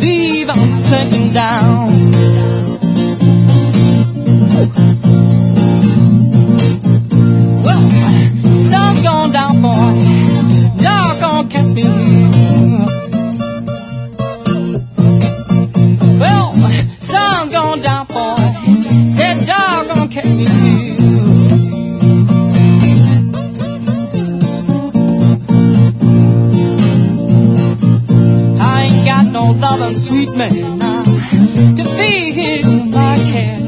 believe I'm sinking down. Well, sun's gone down, boy. Dark gonna catch me here. Well, sun's gone down, boy. Said dark gonna catch me here. No loving sweet man now to feed my cat.